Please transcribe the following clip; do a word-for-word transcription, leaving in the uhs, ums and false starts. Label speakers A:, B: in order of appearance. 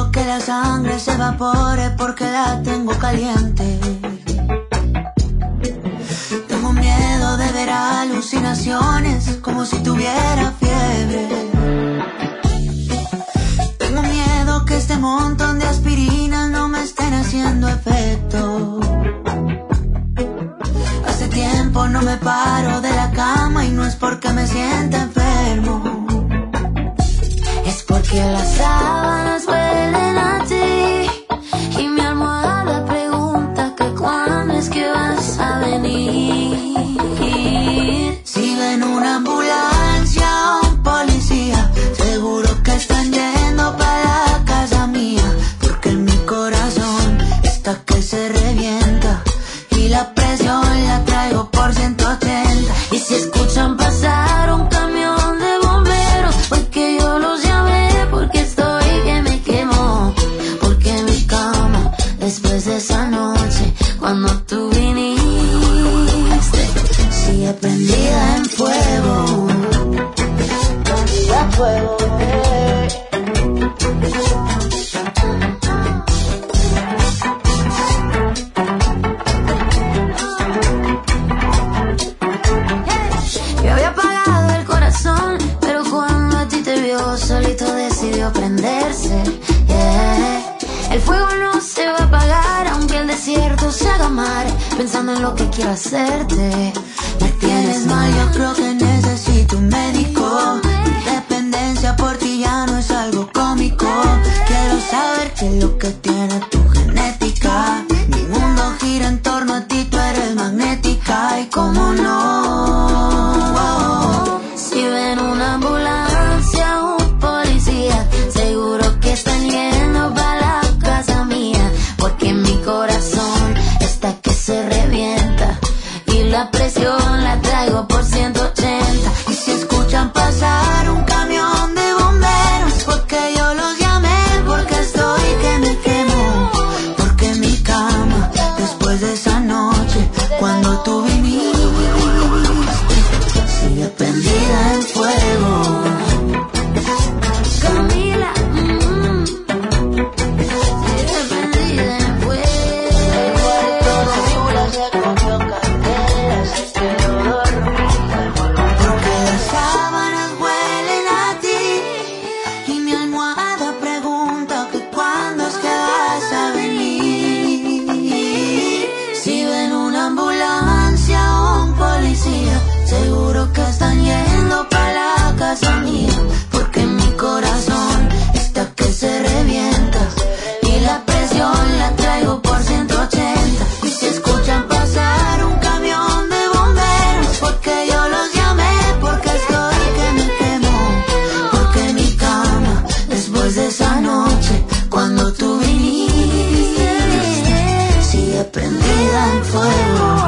A: miedo que la sangre se evapore porque la tengo caliente. Tengo miedo de ver alucinaciones como si tuviera fiebre. Tengo miedo que este montón de aspirinas no me estén haciendo efecto. Hace tiempo no me paro de la cama y no es porque me sienta enfermo. Es porque las sábanas huelen a ti y mi almohada pregunta que cuándo es que vas a venir. Si ven una ambulancia o un policía, seguro que están yendo para la casa mía, porque en mi corazón está que se revienta y la presión la traigo por ciento ochenta. Y si escuchan pasar un camión de bomberos, porque yo los llamé, porque estoy que me quemo, porque mi cama después de esa noche cuando tú viniste sigue prendida en fuego, prendida en fuego, eh. Yo había apagado el corazón, pero cuando a ti te vio solito decidió prenderse, yeah. El fuego no se va a apagar aunque el desierto se haga mar, pensando en lo que quiero hacerte. Me tienes mal, yo creo que necesito un médico. Mi dependencia por ti ya no es algo cómico. Quiero saber qué es lo que tiene tu genética. Mi mundo gira en torno a ti, tú eres magnética. Y cómo no, si ven una ambulancia o un policía, seguro que están yendo para la casa mía, porque mi corazón está que se revienta y la presión la traigo por ciento ochenta. Y si escuchan pasar un camión de bomberos, porque yo los llamé, porque estoy que me quemo, porque mi cama después de esa noche cuando tú viniste sigue prendida en fuego. Camila, mm, sigue prendida en fuego. El cuarto de Chula se comió candelas y quedó dormida, porque las sábanas huelen a ti y mi almohada pregunta que cuándo es que vas a venir. Si ven una ambulancia o un policía, seguro que están yendo para la casa mía, porque mi corazón está que se revienta y la presión la traigo por ciento ochenta. Y si escuchan pasar un camión de bomberos, porque yo los llamé, porque estoy que me quemo, porque mi cama después de esa noche cuando tú viniste sigue prendida en fuego.